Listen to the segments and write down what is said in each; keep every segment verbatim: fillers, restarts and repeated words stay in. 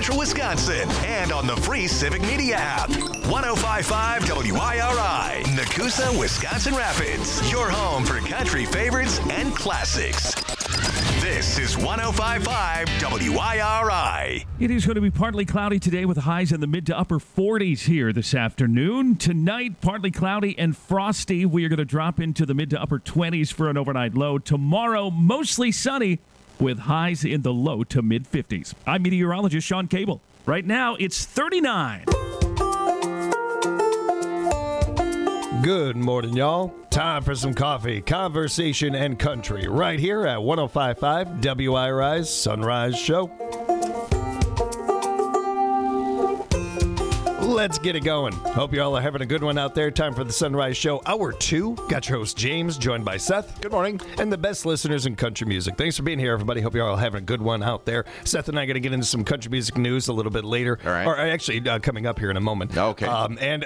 Central Wisconsin and on the free Civic Media app. one oh five point five W I R I, Nakusa, Wisconsin Rapids. Your home for country favorites and classics. This is one oh five point five W I R I. It is going to be partly cloudy today with highs in the mid to upper forties here this afternoon. Tonight, partly cloudy and frosty. We are going to drop into the mid to upper twenties for an overnight low. Tomorrow, mostly sunny with highs in the low to mid fifties. I'm meteorologist Sean Cable. Right now, it's thirty-nine. Good morning, y'all. Time for some coffee, conversation, and country right here at one oh five point five W I R I's Sunrise Show. Let's get it going. Hope you all are having a good one out there. Time for the Sunrise Show, hour two. Got your host, James, joined by Seth. Good morning. And the best listeners in country music. Thanks for being here, everybody. Hope you all are having a good one out there. Seth and I are going to get into some country music news a little bit later. All right. Or actually, uh, coming up here in a moment. Okay. Um, and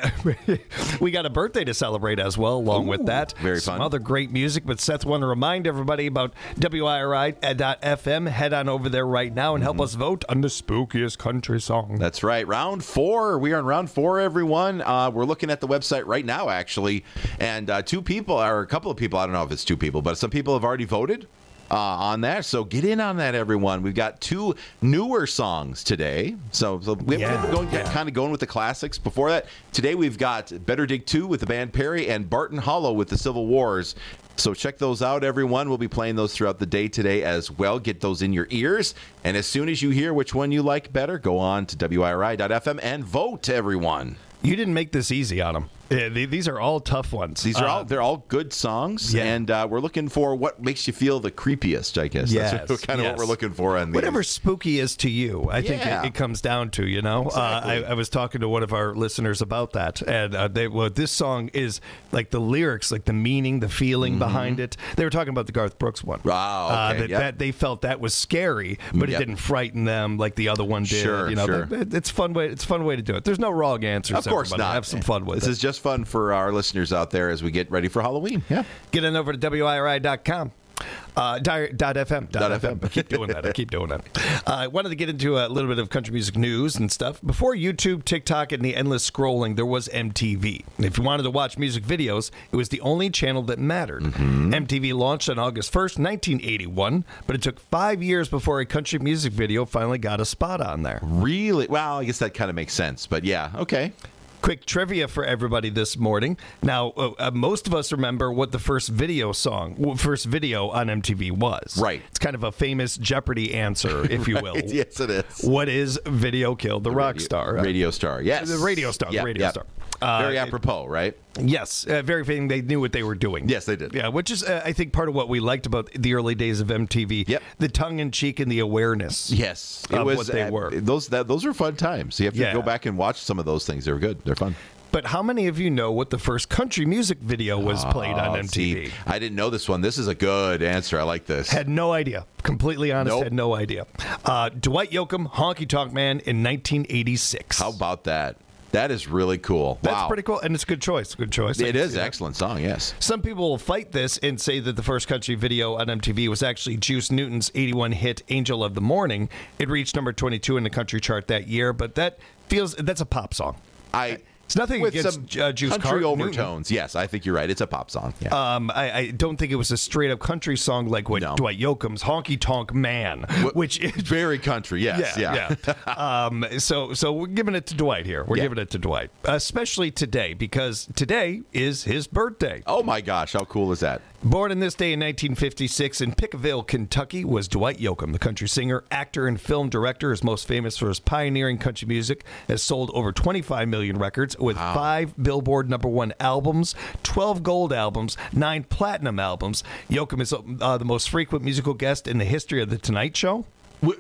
we got a birthday to celebrate as well, along Ooh, with that. Very some fun. other great music. But Seth, want to remind everybody about W I R I dot F M. Head on over there right now and help Mm-hmm. us vote on the spookiest country song. That's right. Round four. We are in round four, everyone. Uh, we're looking at the website right now, actually. And uh, two people, or a couple of people, I don't know if it's two people, but some people have already voted uh, on that. So get in on that, everyone. We've got two newer songs today. So, so we've Yeah, been going, yeah. kind of going with the classics. Before that, today we've got Better Dig two with the band Perry and Barton Hollow with the Civil Wars. So check those out, everyone. We'll be playing those throughout the day today as well. Get those in your ears. And as soon as you hear which one you like better, go on to W I R I dot F M and vote, everyone. You didn't make this easy on them. Yeah, th- these are all tough ones. These are Uh, all they're all good songs, yeah. and uh, we're looking for what makes you feel the creepiest. I guess Yes, that's what, kind of yes. what we're looking for on these. Whatever spooky is to you, I think Yeah. it, it comes down to, you know. Exactly. Uh, I, I was talking to one of our listeners about that, and uh, they, well, this song is like the lyrics, like the meaning, the feeling behind it. They were talking about the Garth Brooks one. Wow, uh, okay, that, yep. that they felt that was scary, but Yep. it didn't frighten them like the other one did. Sure, you know, sure. That- it's fun way. It's a fun way to do it. There's no wrong answers. Of course everybody. not. Have some fun with this it. is just fun for our listeners out there as we get ready for Halloween. Yeah. Get on over to W I R I dot com. Uh, di- dot FM. Dot Dot F M. F M. I keep doing that. I keep doing that. Uh, I wanted to get into a little bit of country music news and stuff. Before YouTube, TikTok, and the endless scrolling, there was M T V. And if you wanted to watch music videos, it was the only channel that mattered. Mm-hmm. M T V launched on August first, nineteen eighty-one, but it took five years before a country music video finally got a spot on there. Really? Well, I guess that kind of makes sense, but yeah, okay. Quick trivia for everybody this morning. Now, uh, uh, most of us remember what the first video song, w- first video on M T V was. Right. It's kind of a famous Jeopardy answer, if you will. Yes, it is. What is Video Killed the Rock Radio- Star? Uh, Radio star, yes. The radio star, the Yeah, radio yeah. star. Uh, Very apropos, right? Yes, uh, very fitting. They knew what they were doing. Yes, they did. Yeah, which is, uh, I think, part of what we liked about the early days of M T V. Yep. The tongue-in-cheek and the awareness. Yes, it Of was what they uh, were. Those that those were fun times. You have to Yeah. go back and watch some of those things. They were good. They're fun. But how many of you know what the first country music video was played on Oh, M T V? see, I didn't know this one. This is a good answer. I like this. Had no idea. Completely honest, Nope. had no idea. Uh, Dwight Yoakam, Honky Tonk Man in nineteen eighty-six. How about that? That is really cool. That's wow. pretty cool, and it's a good choice. Good choice. I It can is see an that. excellent song, yes. Some people will fight this and say that the first country video on M T V was actually Juice Newton's eighty-one hit "Angel of the Morning." It reached number twenty-two in the country chart that year, but that feels that's a pop song. I It's nothing with against some uh, Juice country Car- Newton. overtones. Yes, I think you're right. It's a pop song. Yeah. Um, I, I don't think it was a straight up country song like what No. Dwight Yoakam's "Honky Tonk Man," Wh- which is very country. Yes, yeah. yeah. um, so, so we're giving it to Dwight here. We're Yeah. giving it to Dwight, especially today because today is his birthday. Oh my gosh, how cool is that? Born in this day in nineteen fifty-six in Pickaville, Kentucky, was Dwight Yoakam, the country singer, actor, and film director. Is most famous for his pioneering country music. Has sold over twenty-five million records with Wow. five Billboard number one albums, twelve gold albums, nine platinum albums. Yoakam is uh, the most frequent musical guest in the history of The Tonight Show. Wh-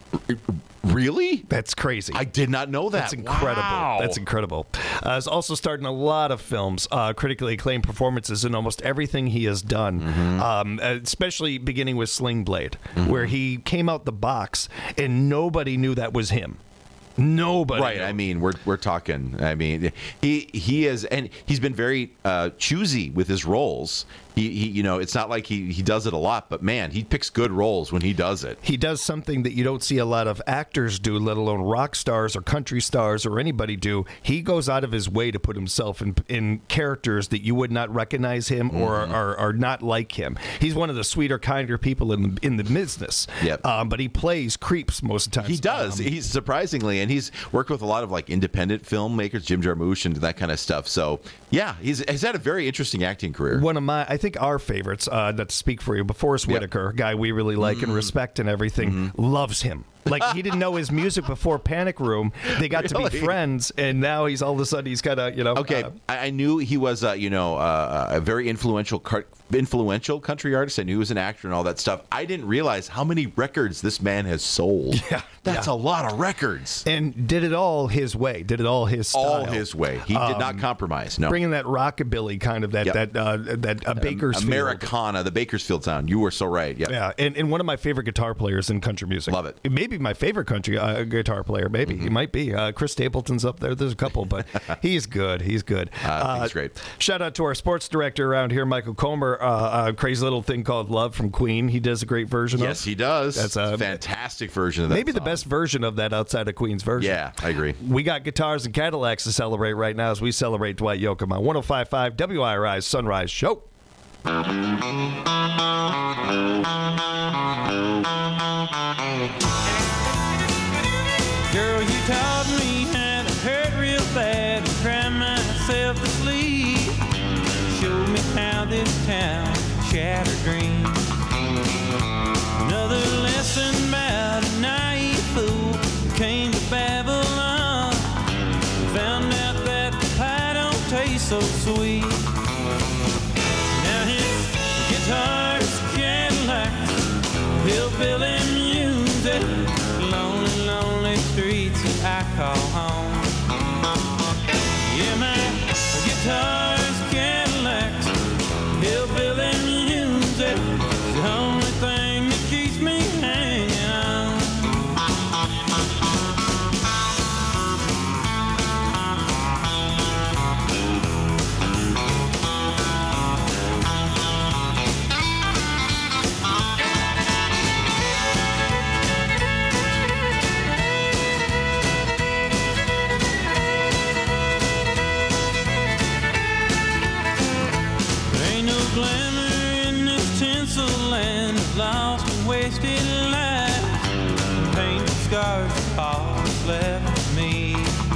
Really? That's crazy. I did not know that. That's incredible. Wow. That's incredible. Uh, he's also starred in a lot of films, uh, critically acclaimed performances in almost everything he has done, Mm-hmm. um, especially beginning with Sling Blade, where he came out the box and nobody knew that was him. Nobody. Right. knew. I mean, we're we're talking. I mean, he he is, and he's been very uh, choosy with his roles. he, he you know, it's not like he, he does it a lot, but man, he picks good roles when he does it. He does something that you don't see a lot of actors do, let alone rock stars or country stars or anybody do. He goes out of his way to put himself in in characters that you would not recognize him or Mm-hmm. are, are not like him. He's one of the sweeter, kinder people in the in the business. Yep. Um, but he plays creeps most of the time. He does. Um, he's surprisingly, and he's worked with a lot of like independent filmmakers, Jim Jarmusch, and that kind of stuff. So yeah, he's he's had a very interesting acting career. One of my, I think our favorites, uh, that speak for you, but Forrest Yep. Whitaker, a guy we really like Mm-hmm. and respect and everything, loves him. Like, he didn't know his music before Panic Room. They got to Really? be friends, and now he's all of a sudden he's kind of, you know. Okay, uh, I, I knew he was, uh, you know, uh, a very influential, car- influential country artist. I knew he was an actor and all that stuff. I didn't realize how many records this man has sold. Yeah, that's yeah. a lot of records. and did it all his way. Did it all his style. All his way. He did not compromise. No. Bringing that rockabilly kind of that Yep. that uh, that uh, Bakersfield. Americana, the Bakersfield sound. You were so right. Yeah. Yeah, and, and one of my favorite guitar players in country music. Love it. Maybe my favorite country uh, guitar player. Maybe Mm-hmm. he might be. Uh, Chris Stapleton's up there. There's a couple, but he's good. He's good. Uh, he's great. Shout out to our sports director around here, Michael Comer. Uh, a crazy little thing called "Love" from Queen. He does a great version. Yes, of. he does. That's It's a- a fantastic version of that. Maybe the song. best version of that outside of Queen's version. Yeah, I agree. We got guitars and Cadillacs to celebrate right now as we celebrate Dwight Yoakam on one oh five point five W I R I's Sunrise Show. Girl, you taught me how to hurt real bad and cry myself to sleep. Showed me how this town shattered dreams. Another lesson about a naive fool who came to Babylon. Found out that the pie don't taste so sweet. Now his guitar's Cadillacs, hillbilly music, lonely, lonely streets that I call home. Yeah, my guitar's Cadillacs, hillbilly music, the only thing that keeps me hanging on. Ain't no glamour in this tinsel land of lost and wasted lives. Painted scars of all that's left of me.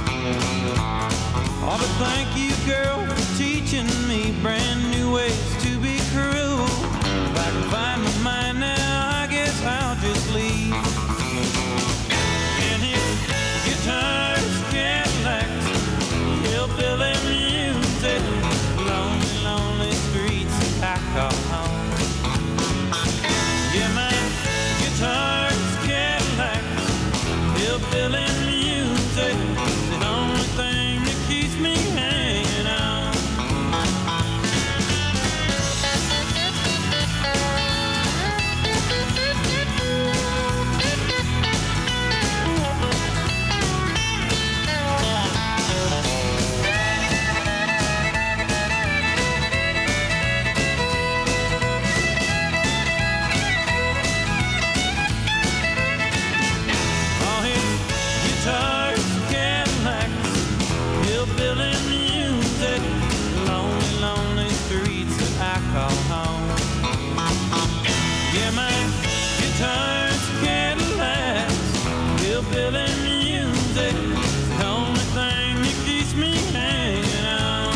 Oh, but thank you, girl, for teaching me brand new ways to be cruel. If I can find my mind now, I guess I'll just leave. And his guitar's Cadillacs, hillbilly music, lonely, lonely streets that I call home. Yeah, my guitar's Cadillacs, hillbilly music, the only thing that keeps me hanging on. All his guitars, Cadillacs, hillbilly music, lonely, lonely streets that I call home. Yeah, my guitar's Cadillacs, hillbilly music, the only thing that keeps me hanging on.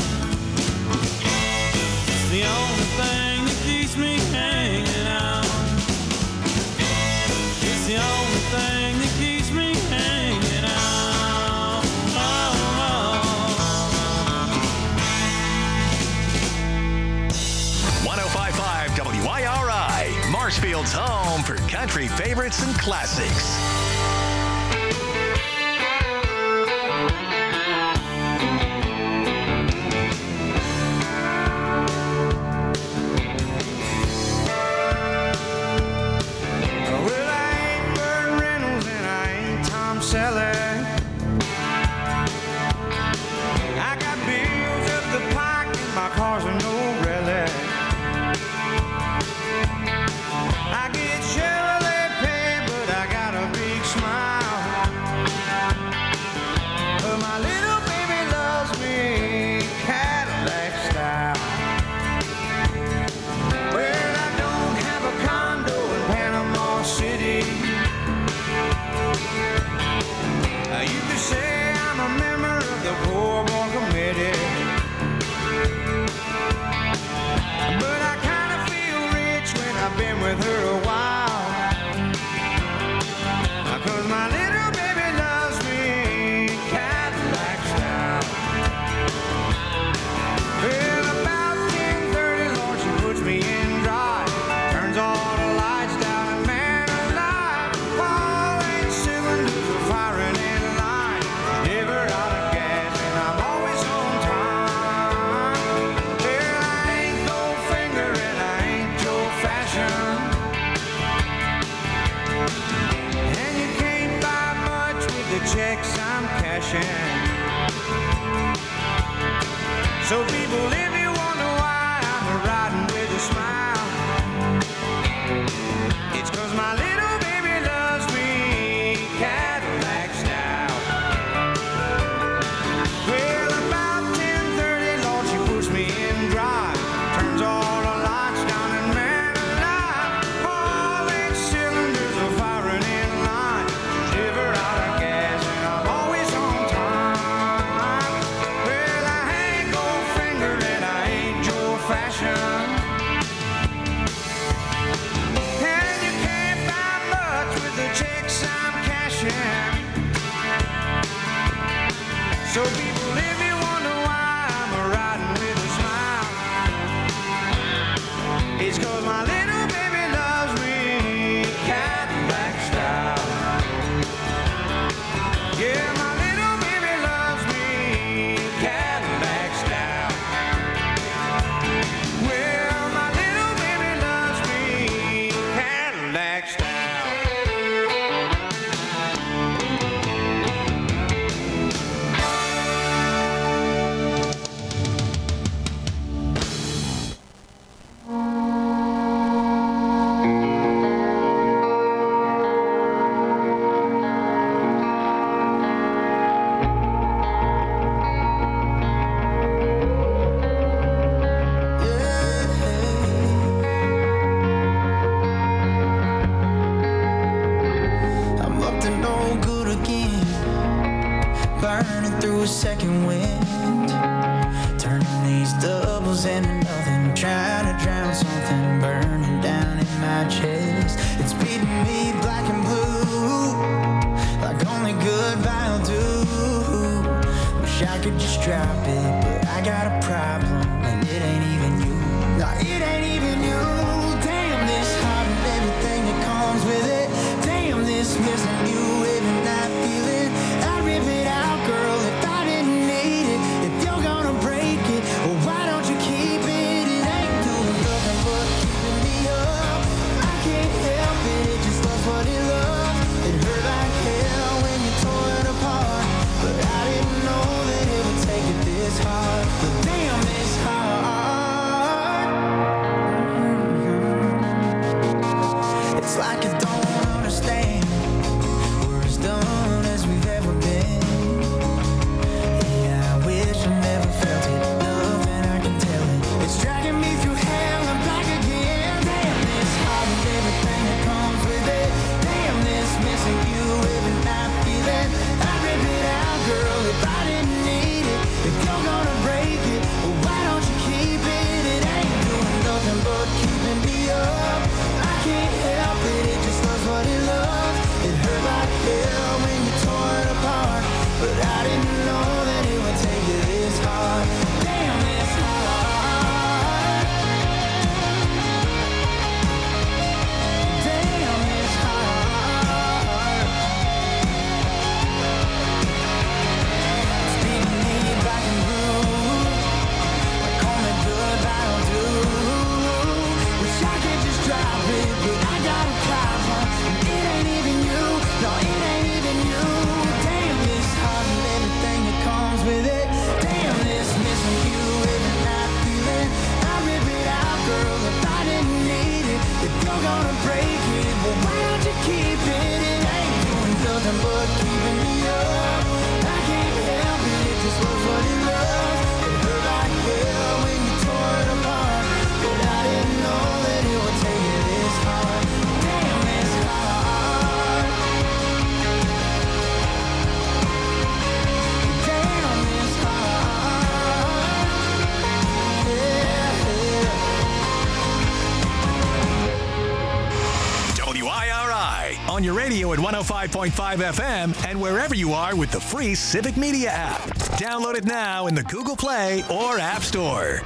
It's the only thing that keeps me hanging on. It's the only thing that keeps me hanging on. one oh five point five W I R I, Marshfield's home for country favorites and classics. Well, I ain't Burt Reynolds and I ain't Tom Selleck. I got bills up the pike and my car's a no relic. Uh, you could say I'm a member of the poor boy committee, but I kind of feel rich when I've been with her a while. Uh, Cause my little baby loves me Cadillac style. Well, about ten thirty, Lord, she puts me in drive, turns all the lights down, and man alive, all eight cylinders are firing in line, never out of gas, and I'm always on time. Well, I ain't Goldfinger and I ain't Joe Fashion, and you can't buy much with the checks I'm cashing. So people, if you wonder why I'm riding with a smile, it's cause my little baby loves me Cadillac style. Well, about ten thirty, Lord, she puts me in drive, turns all the lights down, and man alive, all eight cylinders are firing in line, never out of gas, and I'm always on time. Well, I ain't Goldfinger and I ain't Joe Fashion, and you can't buy much with the checks I'm cashing. So people, if you wonder why I'm riding with a smile, it's cause my little baby loves me Cadillac style. Yeah, my little baby loves me Cadillac style. Well, my little baby loves me Cadillac style. I'm up to no good again, burning through a second wind, turning these doubles into nothing, trying to drown something burning down in my chest. It's beating me black and blue, like only goodbye will do. Wish I could just drop it, but I got a problem, and it ain't even you. No, it ain't even you. Damn this heart and everything that comes with it. Damn this missing you every night feeling. I'd rip it out, girl, if I didn't need it. If you're gonna break it, well, why don't you keep it? It ain't doing nothing but keeping me up. I can't help it, it just loves what at one oh five point five F M and wherever you are with the free Civic Media app. Download it now in the Google Play or App Store.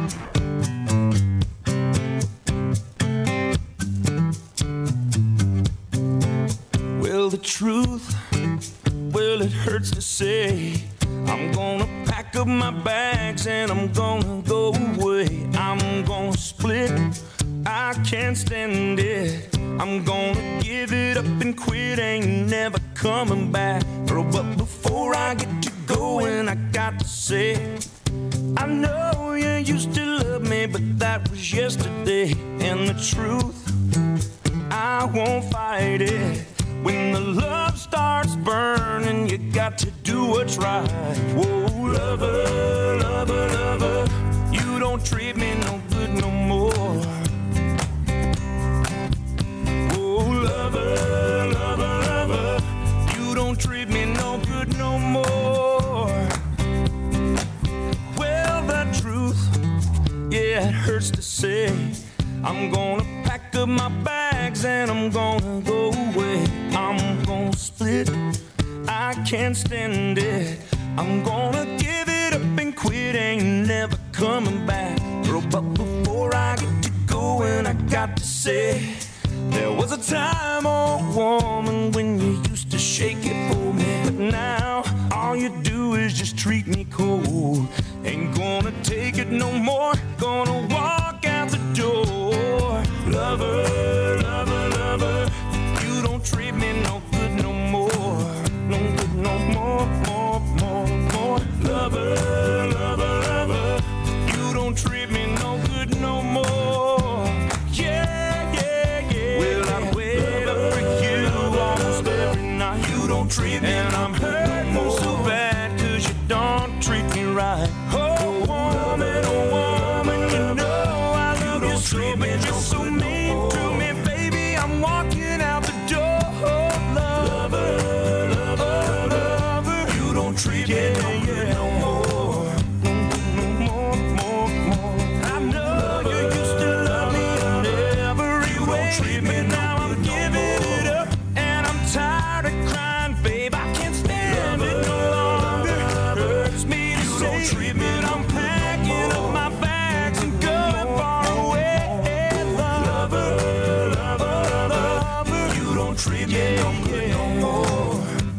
Well, the truth, well, it hurts to say. I'm gonna pack up my bags and I'm gonna go away. I'm gonna split, I can't stand it. I'm gonna give it up and quit, ain't never coming back. Oh, but before I get to going, I got to say, I know you used to love me, but that was yesterday. And the truth, I won't fight it. When the love starts burning, you got to do what's right. Whoa, lover, lover, lover, you don't treat me no good no more. Whoa, lover, lover, lover, you don't treat me no good no more. Well, the truth, yeah, it hurts to say. I'm gonna pack up my bags and I'm gonna go away. I'm gonna split, I can't stand it. I'm gonna give it up and quit, ain't never coming back. Oh, but before I get to going, I got to say, there was a time, oh woman, when you used to shake it for me. But now, all you do is just treat me cold. Ain't gonna take it no more, gonna walk out the door. Lover, lover, lover, you don't treat me no good no more. No good no more, more, more, more. Lover, lover, lover, you don't treat me no good no more. Yeah, yeah, yeah. Well, I wait up for you almost every night. You don't treat me and I'm hurting no so bad cause you don't treat me right. Oh, woman, oh, woman, you know I love you so, but you're so mean to me, baby. I'm walking out the door. Lover, lover, lover, you don't treat me no good no more. No more, more, more. I know you used to love me in every way, but now I'm giving it up and I'm tired of crying, babe. I can't stand it no longer. Hurts me to say that I'm packing up my bags and going far away. Lover, lover, lover, you don't treat me no good no more.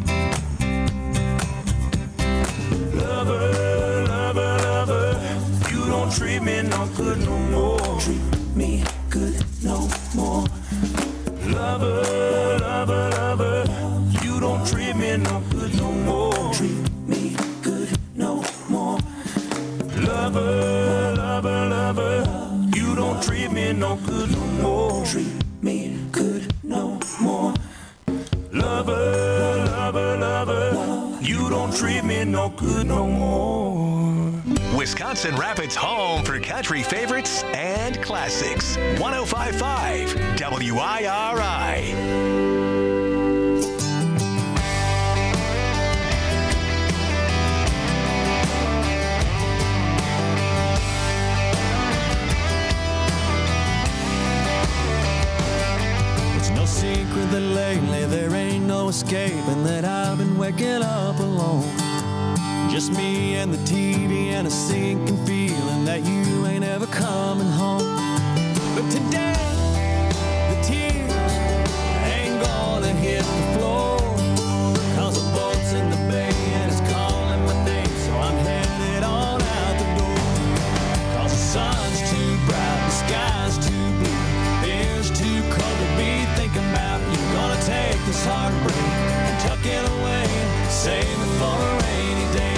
Lover, lover, lover, you don't treat me no good no more. Treat me good no more. Lover, lover, lover, you don't treat me no good no more. Treat me good no more. Lover, lover, lover, you don't treat me no good no more. Treat me good no more. Lover, lover, lover, you don't treat me no good no more. Wisconsin Rapids' home for country favorites and classics. one oh five point five W I R I. Secret that lately there ain't no escaping that I've been waking up alone. Just me and the T V and a sinking feeling that you ain't ever coming home. But today, the tears ain't gonna hit the floor, cause the boat's in the bay and it's calling my name, so I'm headed on out the door. Cause the sun's too bright, the sky's too blue, air's too cold to be thinking about. You're gonna take this heartbreak and tuck it away, save it for a rainy day.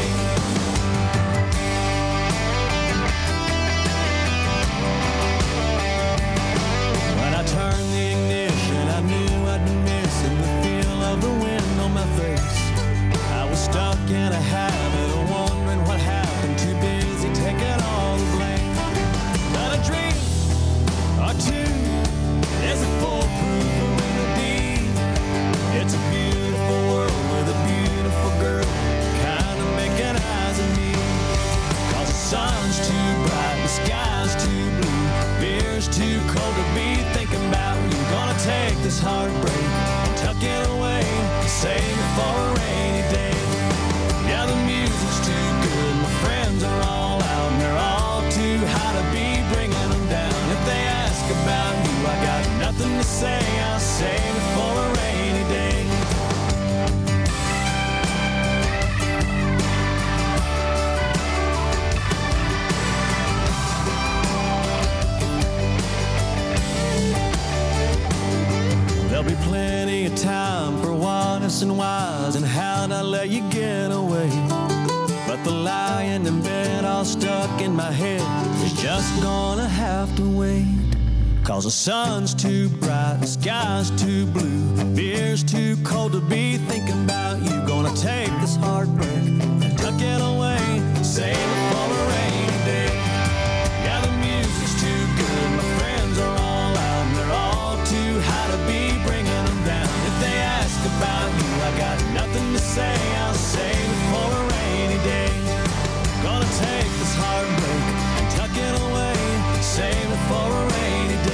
ifs and whys and how'd I let you get away. But the lying in bed all stuck in my head is just gonna have to wait. Cause the sun's too bright, the sky's too blue, beer's too cold to be thinking about you. Gonna take this heartbreak and tuck it away, save it for a rainy day. Yeah, the music's too good, my friends are all out, and they're all too high to be bringing them down. If they ask about you, I got nothing to say, I'll save it for a rainy day. Gonna take this heartbreak and tuck it away, save it for a rainy day.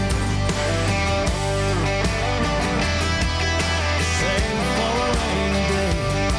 Save it for a rainy day.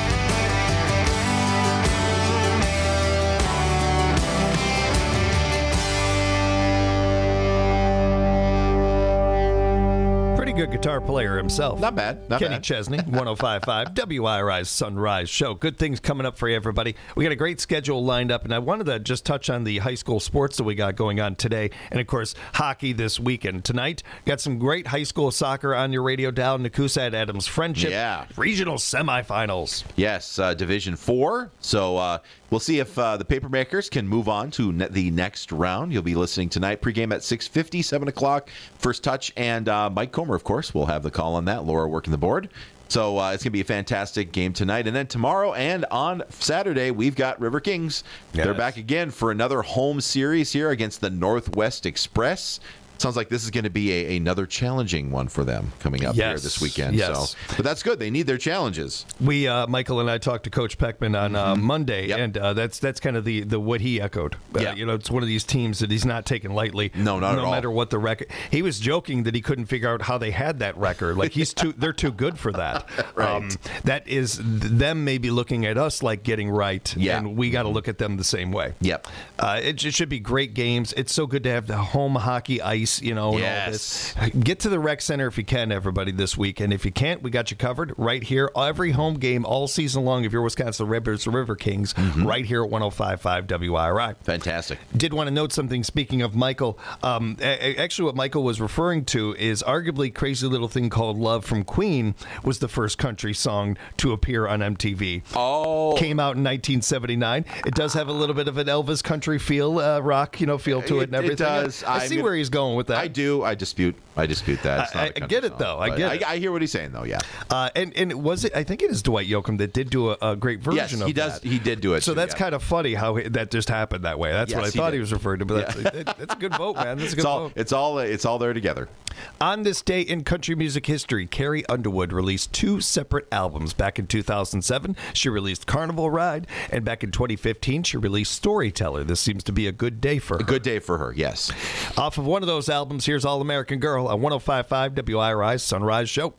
Pretty good guitar player himself. Not bad. Not Kenny bad. Chesney, one oh five point five W I R I's Sunrise Show. Good things coming up for you, everybody. We got a great schedule lined up, and I wanted to just touch on the high school sports that we got going on today, and of course, hockey this weekend. Tonight, got some great high school soccer on your radio dial. Nakusa at Adams Friendship. Yeah. Regional semifinals. Yes, uh, Division Four. So uh, we'll see if uh, the Papermakers can move on to ne- the next round. You'll be listening tonight. Pregame at six fifty, seven o'clock. First touch, and uh, Mike Comer, of course, will have the call on that. Laura working the board. So uh, it's going to be a fantastic game tonight. And then tomorrow and on Saturday, we've got River Kings. Yes. They're back again for another home series here against the Northwest Express. Sounds like this is going to be a, another challenging one for them coming up Yes. here this weekend. Yes. So, but that's good. They need their challenges. We, uh, Michael and I talked to Coach Peckman on uh, Monday, Yep. and uh, that's that's kind of the, the what he echoed. Uh, Yeah. You know, it's one of these teams that he's not taking lightly. No, not no at all. matter what the record. He was joking that he couldn't figure out how they had that record. Like he's too, they're too good for that. Um, Right. that is them maybe looking at us like getting right, Yeah. and we got to look at them the same way. Yep. Uh, it, it should be great games. It's so good to have the home hockey ice, you know, and Yes. all this. Get to the rec center if you can, everybody, this week. And if you can't, we got you covered right here. Every home game all season long, if you're Wisconsin Ribbers, the River Kings, right here at one oh five point five W I R I. Fantastic. Did want to note something, speaking of Michael. Um, a- actually, what Michael was referring to is arguably Crazy Little Thing Called Love from Queen was the first country song to appear on M T V. Oh. Came out in nineteen seventy-nine. It does have a little bit of an Elvis country feel, uh, rock, you know, feel to it, and It- it everything. does. I, I see mean, where he's going with that. I do. I dispute. I dispute that. It's I- not a I country get it, song, though. I but get it. I, I hear what he's saying, though. Yeah. Uh, and and was it? I think it is Dwight Yoakam that did do a, a great version Yes, of he does. that. He did do it. So too, that's yeah. kind of funny how it, that just happened that way. That's Yes, what I he thought did. he was referring to. But that's, it, that's a good vote, man. That's a good It's all. vote. It's all. It's all there together. On this day in country music history, Carrie Underwood released two separate albums. Back in two thousand seven, she released Carnival Ride, and back in twenty fifteen, she released Storyteller. This seems to be a good day for her. A good day for her. Yes. Off of one of those albums, here's All American Girl on one oh five point five W I R I's Sunrise Show.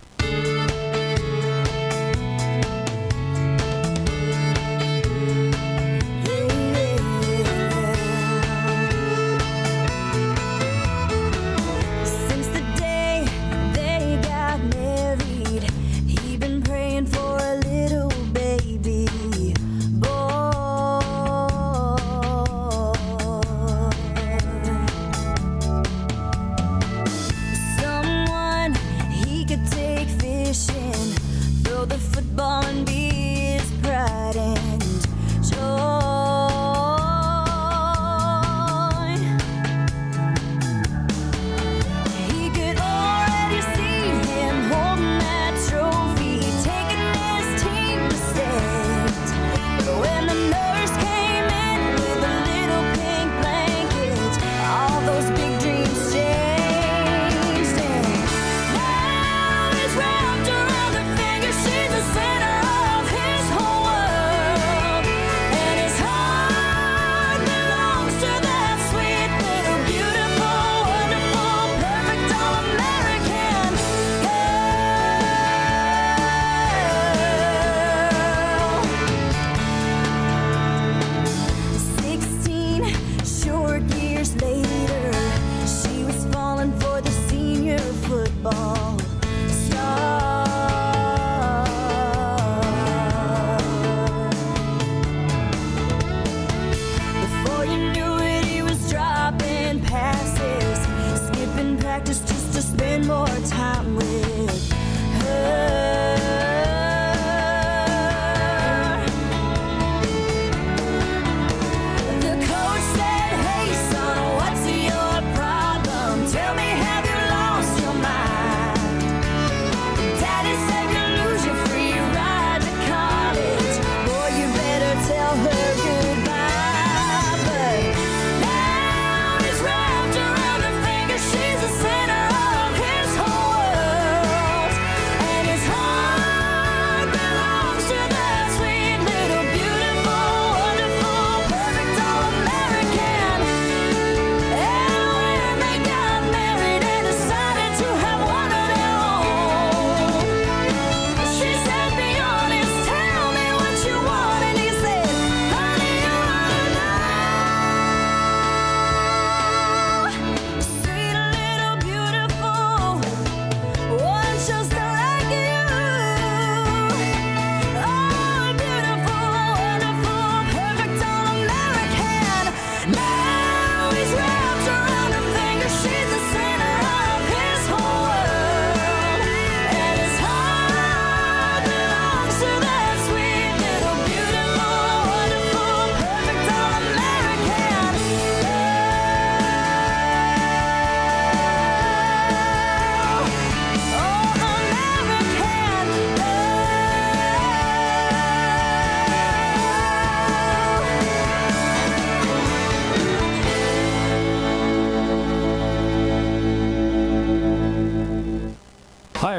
Since the day they got married, he been praying for a little baby boy. Someone he could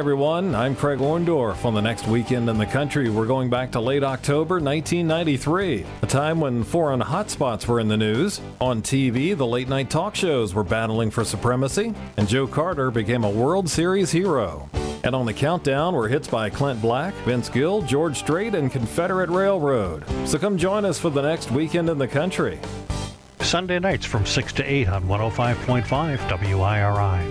everyone. I'm Craig Orndorff. On the next weekend in the country, we're going back to late October nineteen ninety-three, a time when foreign hotspots were in the news. On T V, the late-night talk shows were battling for supremacy, and Joe Carter became a World Series hero. And on the countdown were hits by Clint Black, Vince Gill, George Strait, and Confederate Railroad. So come join us for the next weekend in the country. Sunday nights from six to eight on one oh five point five W I R I.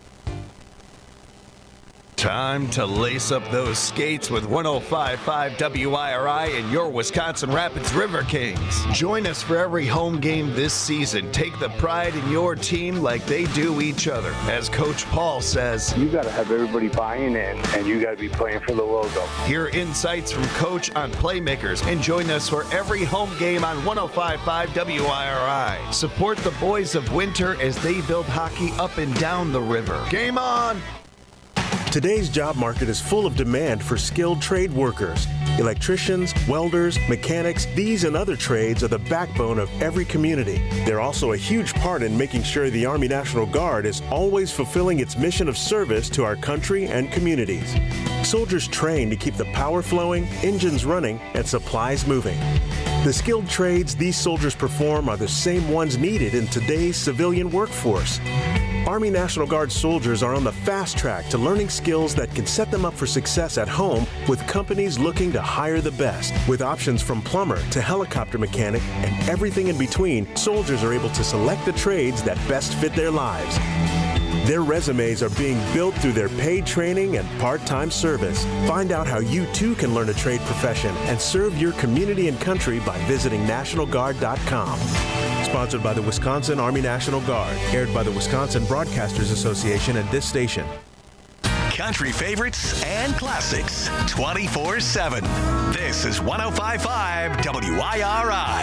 Time to lace up those skates with one oh five point five W I R I and your Wisconsin Rapids River Kings. Join us for every home game this season. Take the pride in your team like they do each other. As Coach Paul says, you got to have everybody buying in, and you got to be playing for the logo. Hear insights from Coach on playmakers and join us for every home game on one oh five point five W I R I. Support the boys of Winter as they build hockey up and down the river. Game on! Today's job market is full of demand for skilled trade workers. Electricians, welders, mechanics, these and other trades are the backbone of every community. They're also a huge part in making sure the Army National Guard is always fulfilling its mission of service to our country and communities. Soldiers train to keep the power flowing, engines running, and supplies moving. The skilled trades these soldiers perform are the same ones needed in today's civilian workforce. Army National Guard soldiers are on the fast track to learning skills that can set them up for success at home with companies looking to hire the best. With options from plumber to helicopter mechanic and everything in between, soldiers are able to select the trades that best fit their lives. Their resumes are being built through their paid training and part-time service. Find out how you too can learn a trade profession and serve your community and country by visiting National Guard dot com. Sponsored by the Wisconsin Army National Guard. Aired by the Wisconsin Broadcasters Association and this station. Country favorites and classics twenty-four seven. This is one oh five point five W I R I.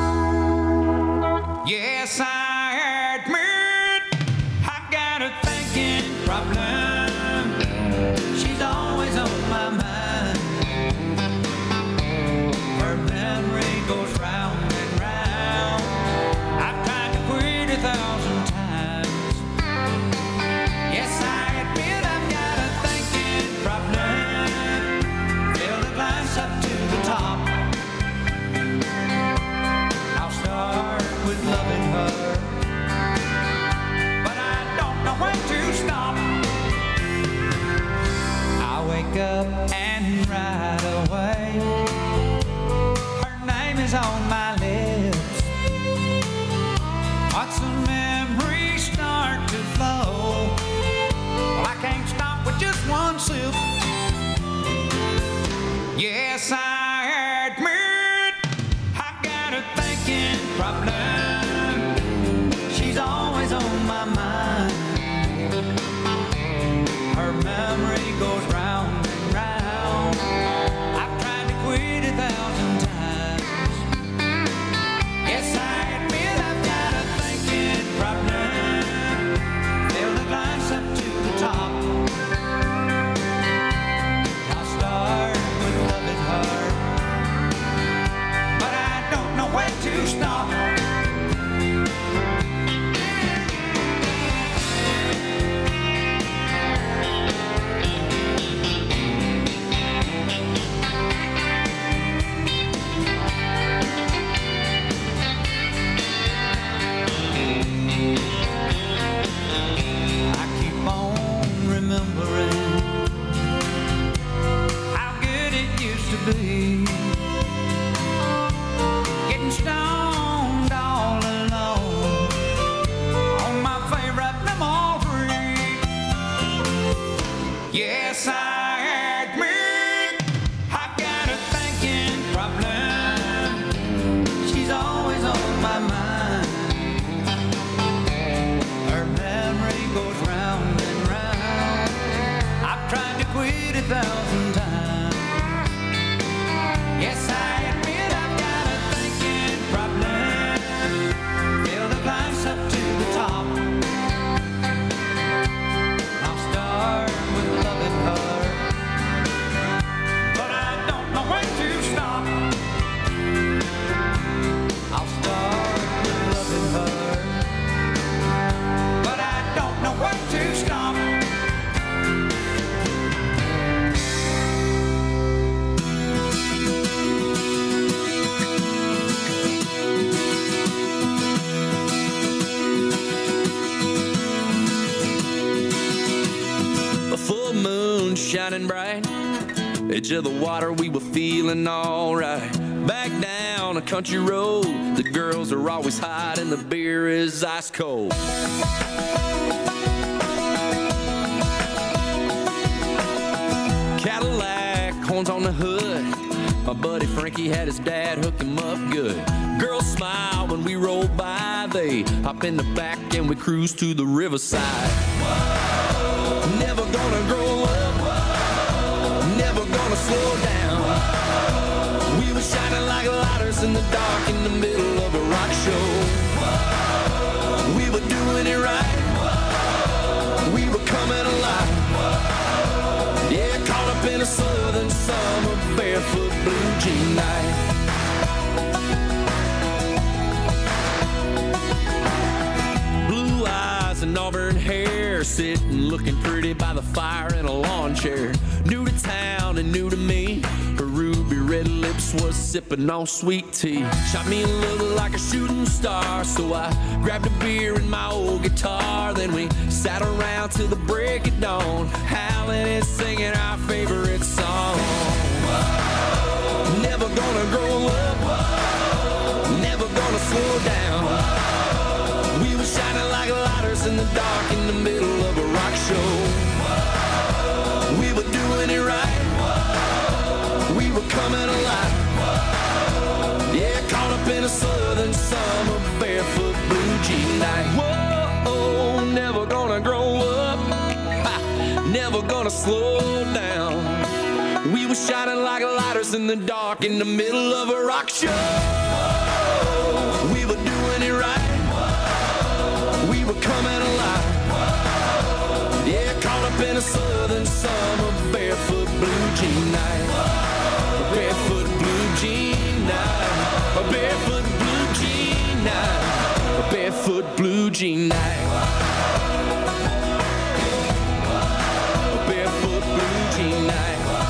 Yes, I admit I got a thinking problem. She's always on my mind. Her memory goes round and round. I've tried to quit a thousand times. Yes, I admit I've got a thinking problem. Fill the glass up to the top. I'll start with loving her, but I don't know when to stop. I wake up and right away her name is on my lips. Watch the memories start to flow. Well, I can't stop with just one sip. Yes, I admit I've got a thinking problem. She's always on my mind. Her memory goes round and round. I've tried to quit a thousand times. Yes, I admit I've got a thinking problem. Fill the glass up to the top. I'll start with loving her, but I don't know when to stop. I keep on remembering how good it used to be. Getting stoned all alone on my favorite memory. Yes, I admit I've got a thinking problem. She's always on my mind. Her memory goes round and round. I've tried to quit a thousand times. Edge of the water, we were feeling alright. Back down a country road, the girls are always hot and the beer is ice cold. Cadillac, horns on the hood. My buddy Frankie had his dad hook him up good. Girls smile when we roll by. They hop in the back and we cruise to the riverside. Whoa. Never gonna grow up. Whoa. Never gonna slow down. Whoa. We were shining like lighters in the dark in the middle of a rock show. Whoa. We were doing it right. Whoa. We were coming alive. Whoa. Yeah, caught up in a southern summer barefoot blue jean night. Blue eyes and auburn hair, sitting looking pretty by the fire in a lawn chair. New to town and new to me, her ruby red lips was sipping on sweet tea. Shot me a look like a shooting star, so I grabbed a beer and my old guitar. Then we sat around till the break of dawn, howling and singing our favorite song. Whoa. Never gonna grow up. Whoa. Never gonna slow down. Whoa. We were shining like lighters in the dark in the middle of a rock show. Whoa. We were doing it right. Whoa. We were coming alive. Whoa. Yeah, caught up in a southern summer barefoot blue jean night. Whoa, never gonna grow up. Ha. Never gonna slow down. We were shining like lighters in the dark in the middle of a rock show. Whoa. We were doing it right. Whoa. We were coming alive. Whoa. Yeah, caught up in a southern summer barefoot blue jean night. Whoa. A barefoot blue jean night. A barefoot blue jean night. A barefoot blue jean night. A barefoot blue jean night.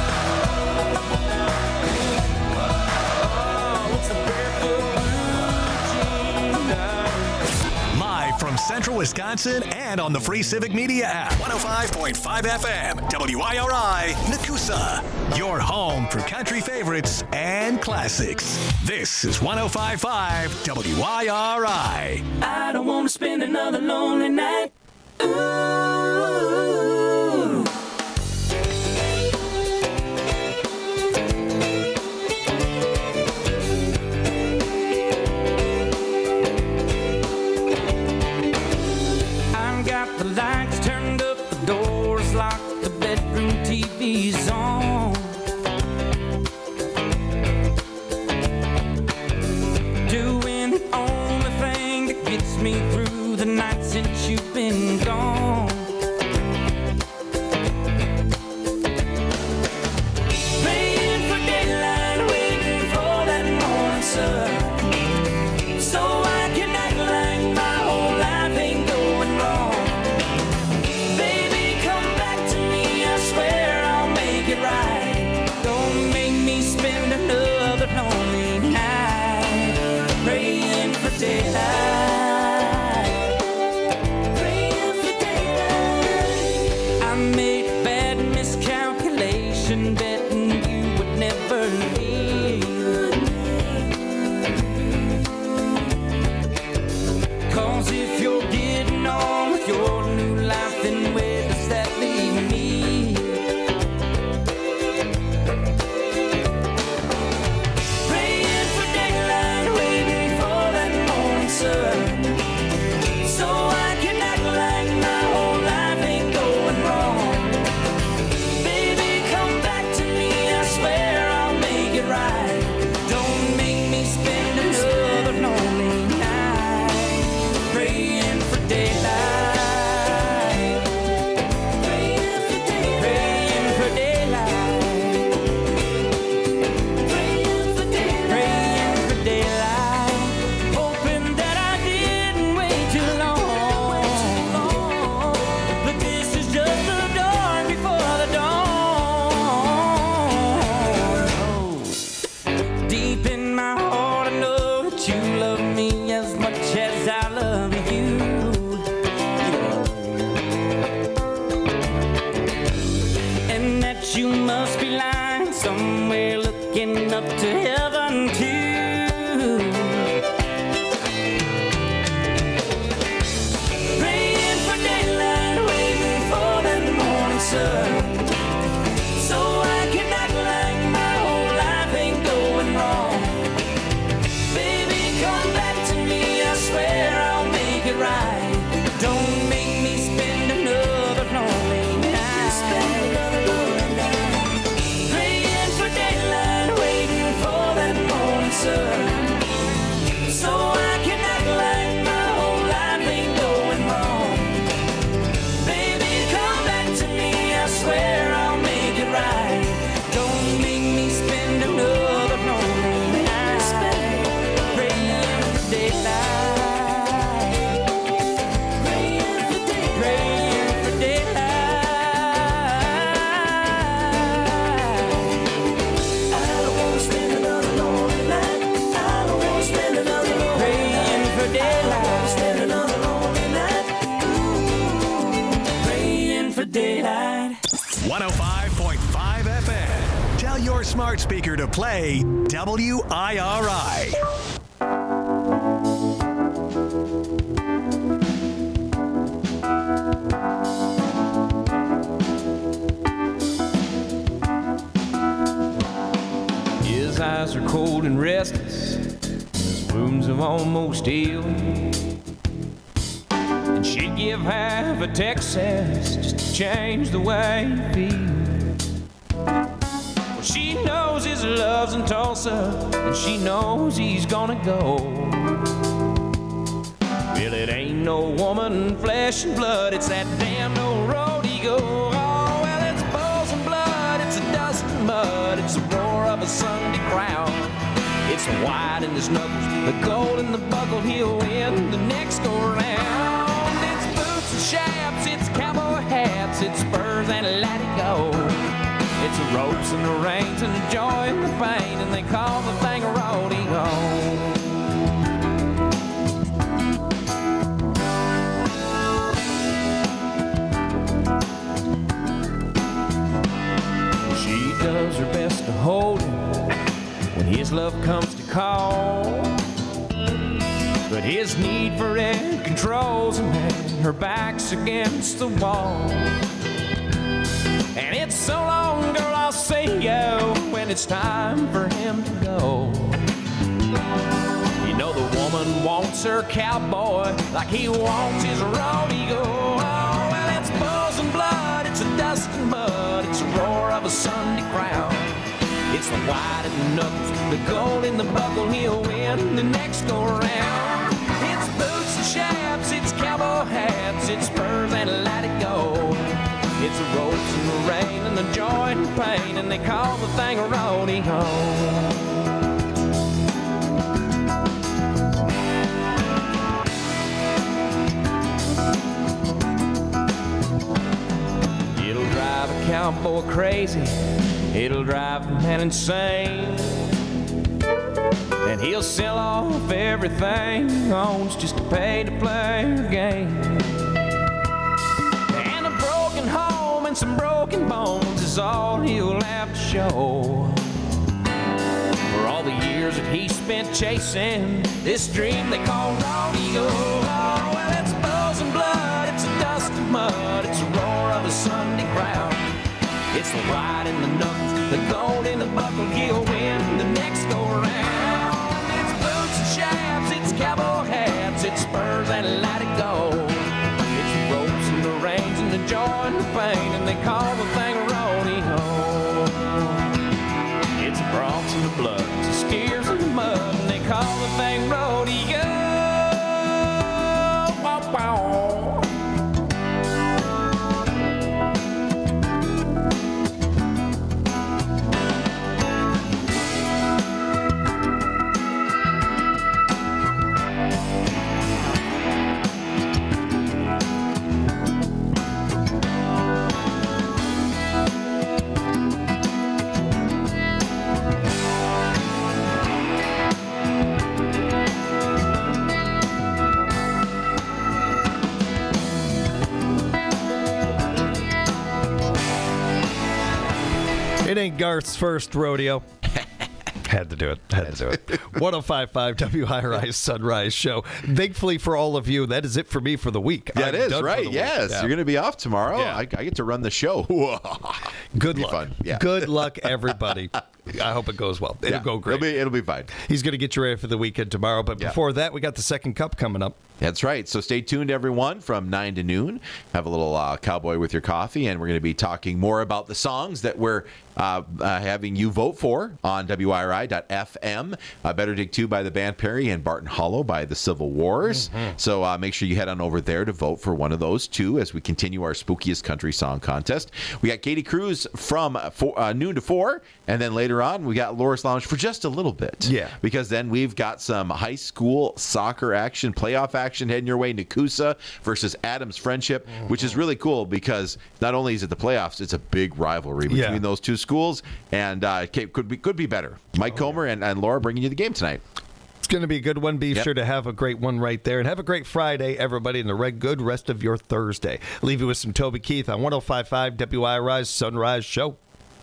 Live from Central Wisconsin and on the free Civic Media app. one oh five point five F M, W I R I, Nakusa. Your home for country favorites and classics. This is one oh five point five W I R I. I don't want to spend another lonely night. Ooh. Got the lights turned up, the doors locked, the bedroom T V's on. Doing the only thing that gets me through the night since you've been gone. line, somewhere looking up to heaven too. Praying for daylight, waiting for that morning sun, so I can act like my whole life ain't going wrong. Baby, come back to me, I swear I'll make it right. Don't make me spend another lonely night. Spend another lonely night. Praying for daylight, waiting for that morning sun, so I can act like my whole life ain't going wrong. Baby, come back to me, I swear I'll make it right. Don't make me spend another lonely night. Praying for daylight. one oh five point five F M. Tell your smart speaker to play W I R I. His eyes are cold and restless, his wounds have almost healed, and she'd give half a Texas just to change the way he feels. Well, she knows his love's in Tulsa, and she knows he's gonna go. Well, it ain't no woman, flesh and blood, it's that damn old road he go. Oh, well, it's bulls and blood, it's a dust and mud, it's the roar of a Sunday crowd. It's the white in his knuckles, the gold in the buckle, he'll win the next go round. It's boots and chaps, it's cowboy hats, it's spurs and let it go. It's the ropes and the reins and the joy and the pain, and they call the thing a rodeo. She does her best to hold him when his love comes to call, but his need for it controls him, and her back's against the wall. And it's so long, girl, I'll say yo when it's time for him to go. You know the woman wants her cowboy like he wants his rodeo. Oh, well, it's bulls and blood, it's a dust and mud, it's a roar of a Sunday crowd. It's the white in the knuckles, the gold in the buckle, he'll win the next go round. It's boots and chaps, it's cowboy hats, it's spurs and let it go. It's the ropes and the rain and the joy and the pain, and they call the thing a rodeo. It'll drive a cowboy crazy, it'll drive a man insane, and he'll sell off everything he owns just to pay to play her game. And a broken home and some broken bones is all he'll have to show for all the years that he spent chasing this dream they call rodeo. Oh, well, it's bulls and blood, it's a dust and mud, it's a roar of a Sunday crowd. It's the white in the knuckles, the gold in the buckle, he'll win the next go round. It's boots and chaps, it's cowboy hats, it's spurs and let it go. It's the ropes and the reins and the joy and the pain, and they call the thing a rodeo. It's the broncs and the blood, it's the steers and the mud, and they call the thing rodeo. Wow, wow. Garth's first rodeo. Had to do it. Had to do it. one oh five point five W I R I Sunrise Show. Thankfully for all of you, that is it for me for the week. Yeah, I'm it is, done for right? the week. Yes. Yeah. You're going to be off tomorrow. Yeah. I, I get to run the show. Good Be luck. fun. Yeah. Good luck, everybody. I hope it goes well. It'll Yeah, go great. It'll be, it'll be fine. He's going to get you ready for the weekend tomorrow. But Yeah. before that, we got the second cup coming up. That's right. So stay tuned, everyone, from nine to noon. Have a little uh, cowboy with your coffee, and we're going to be talking more about the songs that we're uh, uh, having you vote for on W I R I dot F M. Uh, Better Dig two by the band Perry and Barton Hollow by the Civil Wars. Mm-hmm. So uh, make sure you head on over there to vote for one of those two as we continue our spookiest country song contest. We got Katie Cruz from four, uh, noon to four, and then later on we got Laura's Lounge for just a little bit. Yeah. Because then we've got some high school soccer action, playoff action heading your way. Nakusa versus Adams Friendship, which is really cool because not only is it the playoffs, it's a big rivalry between Yeah. those two schools, and uh, it could be could be better. Mike Comer and, and Laura bringing you the game tonight. It's going to be a good one. Be Yep. sure to have a great one right there. And have a great Friday, everybody, and a red good rest of your Thursday. Leave you with some Toby Keith on one oh five point five W I R I's Sunrise Show.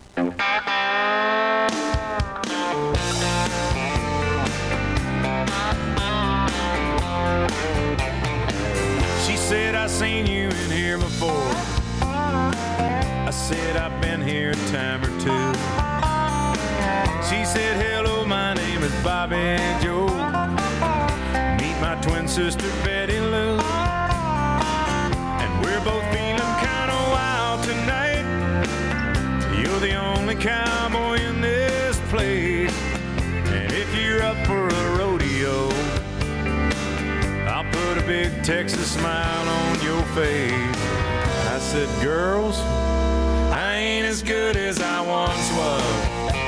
She said, I seen you in here before. I said, I've been here a time or two. She said, hello, my name is Bobby Joe. Meet my twin sister, Betty Lou. And we're both feeling kind of wild tonight. You're the only cowboy in this place. And if you're up for a rodeo, I'll put a big Texas smile on your face. I said, girls, I ain't as good as I once was.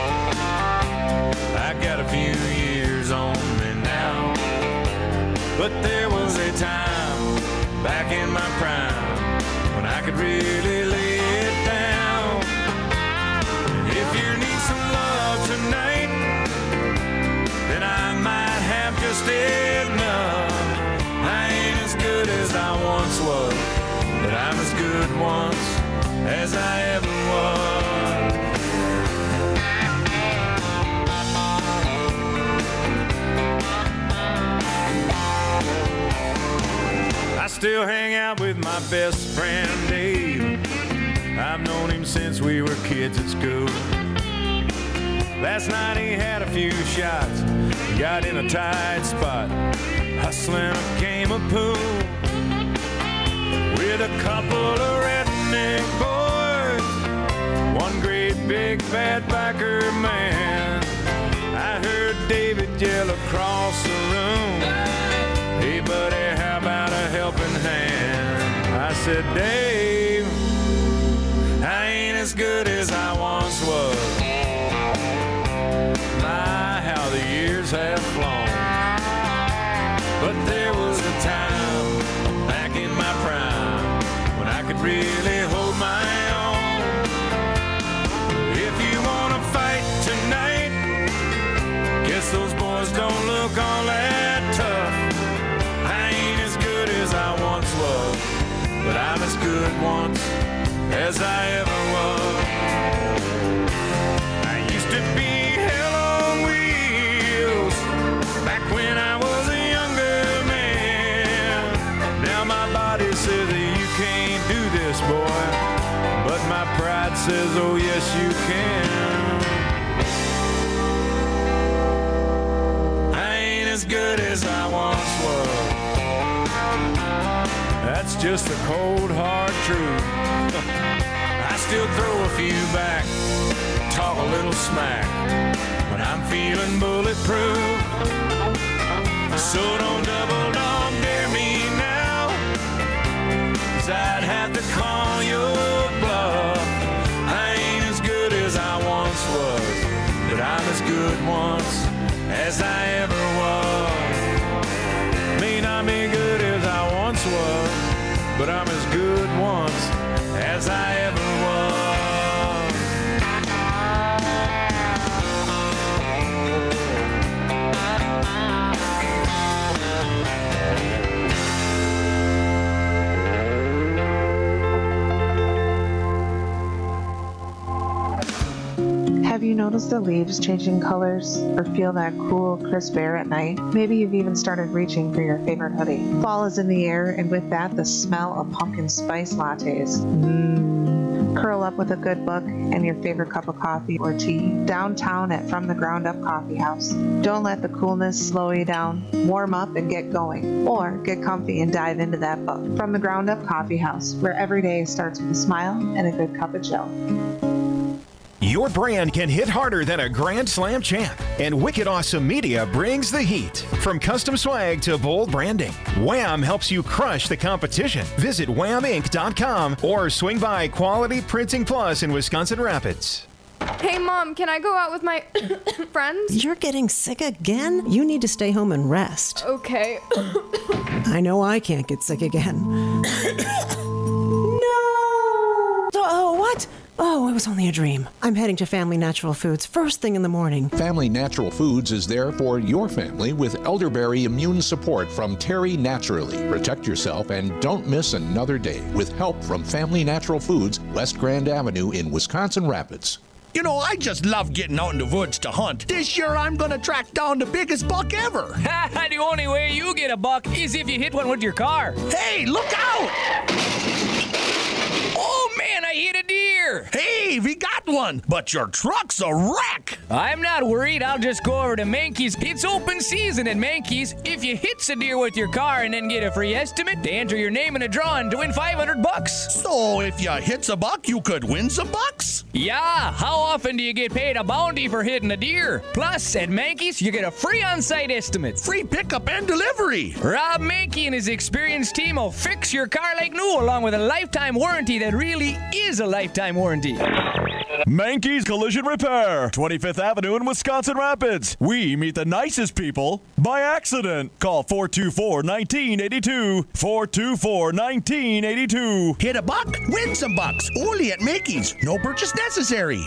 I got a few years on me now. But there was a time back in my prime when I could really lay it down. If you need some love tonight, then I might have just enough. I ain't as good as I once was, but I'm as good once as I ever was. I still hang out with my best friend Dave. I've known him since we were kids at school. Last night he had a few shots, got in a tight spot, hustling a game of pool with a couple of redneck boys, one great big fat biker man. I heard David yell across the room, hey buddy, how about a helping hand? I said, Dave, I ain't as good as I once was. My, how the years have flown. But there was a time back in my prime when I could really hold my own. If you want to fight tonight, guess those boys don't look all that tough. I ain't as good as I once was, but I'm as good once as I ever was. I used to be hell on wheels back when I was a younger man. Now my body says that you can't do this, boy, but my pride says, oh yes you can. I ain't as good as I once was. That's just the cold hard truth. I still throw a few back, talk a little smack when I'm feeling bulletproof. So don't double dog dare me now, 'cause I'd have to call your bluff. I ain't as good as I once was, but I'm as good once as I ever was. May not be good as I once was, but I'm as good once as I ever was. Have you noticed the leaves changing colors or feel that cool, crisp air at night? Maybe you've even started reaching for your favorite hoodie. Fall is in the air, and with that, the smell of pumpkin spice lattes. Mmm. Curl up with a good book and your favorite cup of coffee or tea downtown at From the Ground Up Coffee House. Don't let the coolness slow you down. Warm up and get going, or get comfy and dive into that book. From the Ground Up Coffee House, where every day starts with a smile and a good cup of joe. Your brand can hit harder than a Grand Slam champ, and Wicked Awesome Media brings the heat. From custom swag to bold branding, Wham helps you crush the competition. Visit wham inc dot com or swing by Quality Printing Plus in Wisconsin Rapids. Hey, Mom, can I go out with my friends? You're getting sick again? You need to stay home and rest. Okay. I know I can't get sick again. No! Oh, what? Oh, it was only a dream. I'm heading to Family Natural Foods first thing in the morning. Family Natural Foods is there for your family with elderberry immune support from Terry Naturally. Protect yourself and don't miss another day with help from Family Natural Foods, West Grand Avenue in Wisconsin Rapids. You know, I just love getting out in the woods to hunt. This year I'm gonna track down the biggest buck ever. The only way you get a buck is if you hit one with your car. Hey, look out! Oh man, I hit a deer! Hey, we got one, but your truck's a wreck! I'm not worried, I'll just go over to Mankey's. It's open season at Mankey's. If you hit a deer with your car and then get a free estimate, they enter your name in a drawing to win five hundred bucks. So if you hit a buck, you could win some bucks? Yeah, how often do you get paid a bounty for hitting a deer? Plus, at Mankey's, you get a free on-site estimate. Free pickup and delivery. Rob Mankey and his experienced team will fix your car like new, along with a lifetime warranty that really is a lifetime warranty. Mankey's Collision Repair, twenty-fifth Avenue in Wisconsin Rapids. We meet the nicest people by accident. Call four two four, one nine eight two. four two four, one nine eight two. Hit a buck, win some bucks. Only at Mankey's. No purchase necessary.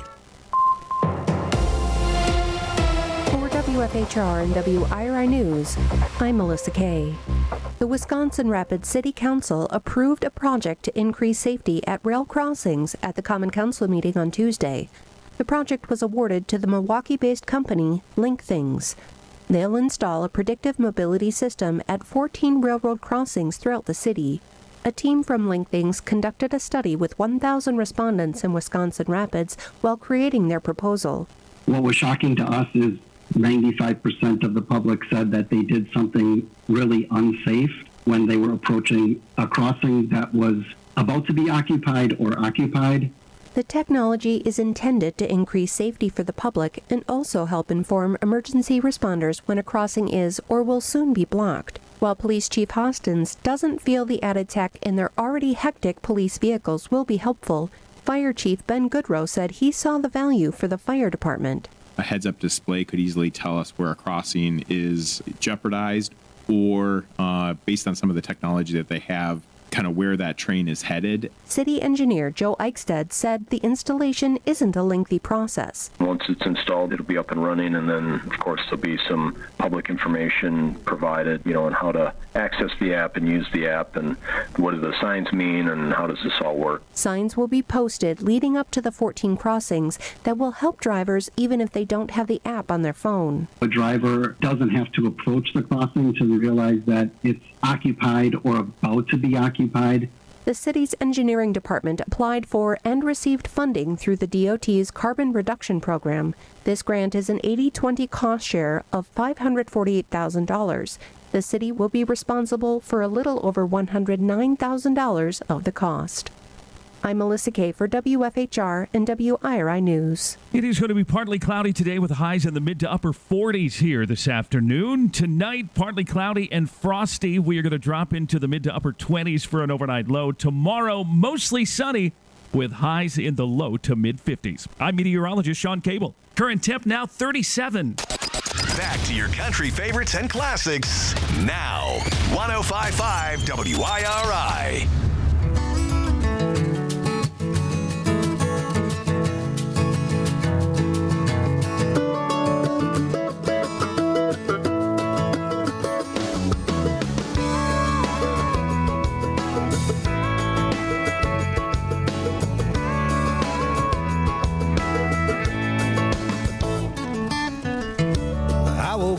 For W F H R and W I R I News, I'm Melissa Kay. The Wisconsin Rapids City Council approved a project to increase safety at rail crossings at the Common Council meeting on Tuesday. The project was awarded to the Milwaukee-based company LinkThings. They'll install a predictive mobility system at fourteen railroad crossings throughout the city. A team from LinkThings conducted a study with one thousand respondents in Wisconsin Rapids while creating their proposal. What was shocking to us is ninety-five percent of the public said that they did something really unsafe when they were approaching a crossing that was about to be occupied or occupied. The technology is intended to increase safety for the public and also help inform emergency responders when a crossing is or will soon be blocked. While Police Chief Hostins doesn't feel the added tech in their already hectic police vehicles will be helpful, Fire Chief Ben Goodrow said he saw the value for the fire department. A heads-up display could easily tell us where a crossing is jeopardized or, uh, based on some of the technology that they have, kind of where that train is headed. City engineer Joe Eichstead said the installation isn't a lengthy process. Once it's installed, it'll be up and running, and then, of course, there'll be some public information provided, you know, on how to access the app and use the app, and what do the signs mean, and how does this all work. Signs will be posted leading up to the fourteen crossings that will help drivers even if they don't have the app on their phone. A driver doesn't have to approach the crossing to realize that it's occupied or about to be occupied. The city's engineering department applied for and received funding through the D O T's Carbon Reduction Program. This grant is an eighty twenty cost share of five hundred forty-eight thousand dollars. The city will be responsible for a little over one hundred nine thousand dollars of the cost. I'm Melissa Kay for W F H R and W I R I News. It is going to be partly cloudy today with highs in the mid to upper forties here this afternoon. Tonight, partly cloudy and frosty. We are going to drop into the mid to upper twenties for an overnight low. Tomorrow, mostly sunny with highs in the low to mid fifties. I'm meteorologist Sean Cable. Current temp now thirty-seven. Back to your country favorites and classics now. one oh five point five W I R I.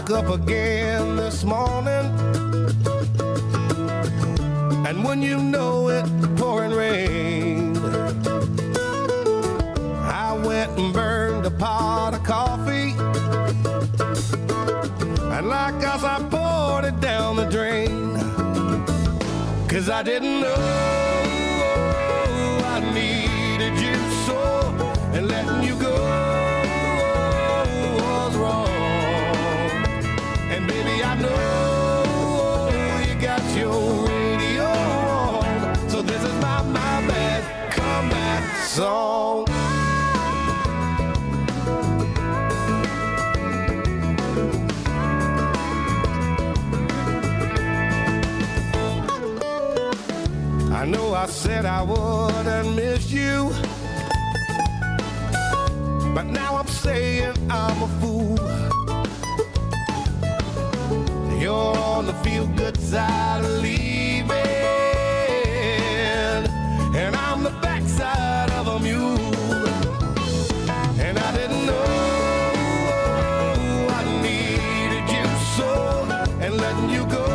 woke up again this morning, and when you know it, pouring rain. I went and burned a pot of coffee, and like us, I poured it down the drain. 'Cause I didn't know I needed you so, and letting you go was wrong. And baby, I know you got your radio on, so this is my, my bad comeback song. I know I said I wouldn't miss you, but now I'm saying I'm a fool. You're on the feel-good side of leaving, and I'm the backside of a mule. And I didn't know I needed you so, and letting you go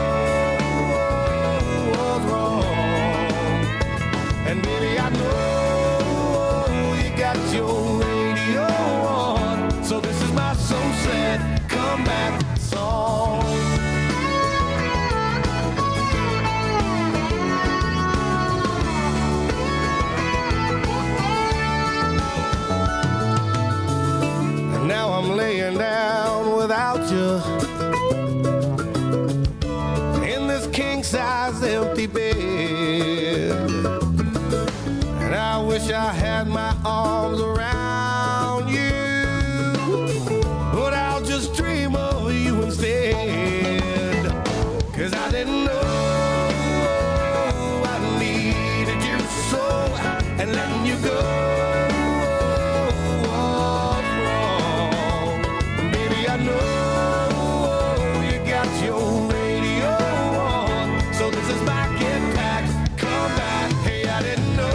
was wrong. And baby, I know you got your radio on, so this is my so sad comeback song. And now I'm laying down without you in this king-size empty bed. And I wish I had my arms around you, but I'll just dream of you instead. 'Cause I didn't know I needed you so, and letting you go was wrong. Baby, I know you got your radio on, so this is my get back, come back. Hey, I didn't know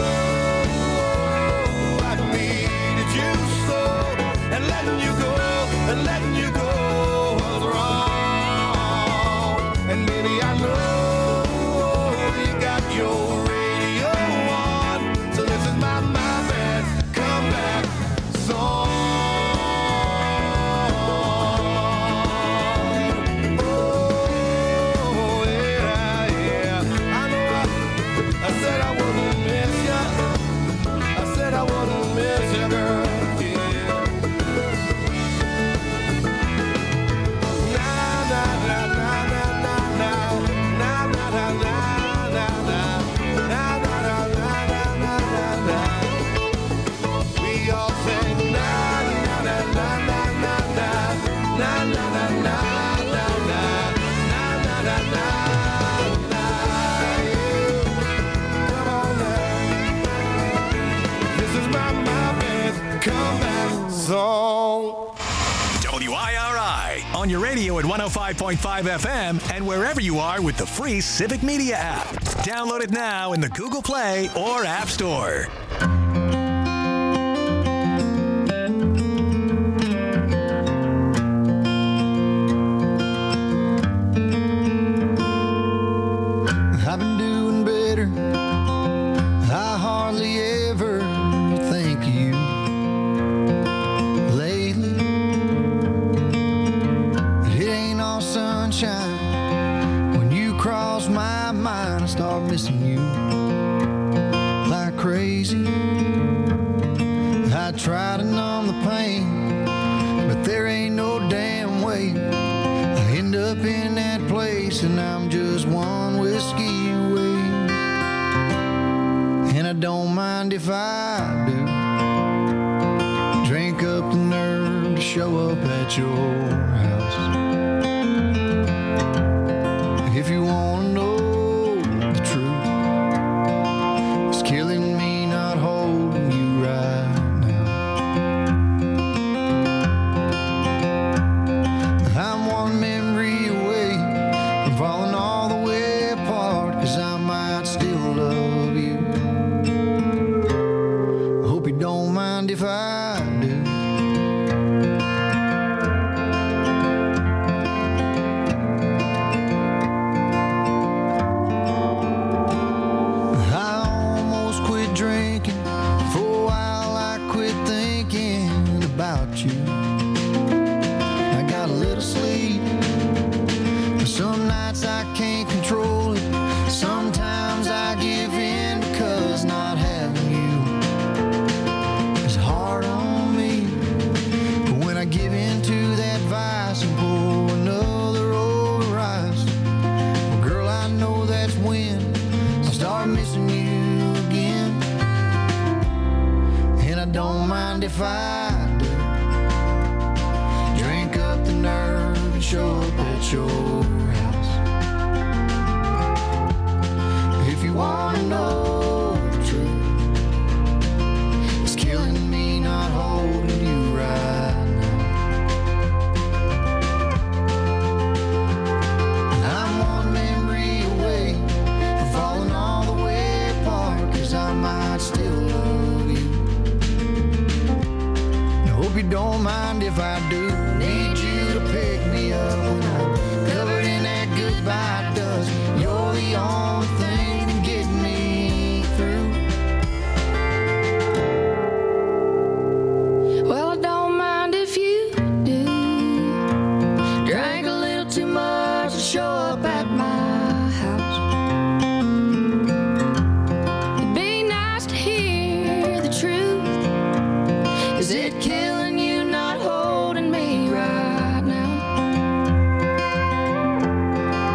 letting you go, and letting you go was wrong. And baby, I know you got your radio on, so this is my, my bad comeback song. Oh, yeah, yeah. I know I, I said I wouldn't miss you. I said I wouldn't miss you, girl. W I R I on your radio at one oh five point five F M and wherever you are with the free Civic Media app. Download it now in the Google Play or App Store. I've been doing better. I hardly ever think of you lately. It ain't all sunshine. When you cross my mind, I start missing you like crazy. I try to numb the pain, but there ain't no damn way. I end up in that place and I'm just one whiskey away. And I don't mind if I do drink up the nerve to show up at your house. If you want to know the truth, it's killing me not holding you right now. I'm one memory away from falling all the way apart, 'cause I might still love you. I hope you don't mind if I do. even show up at your house. If you wanna know the truth, it's killing me not holding you right now. And I'm one memory away from falling all the way apart, 'cause I might still love you. I hope you don't mind if I do.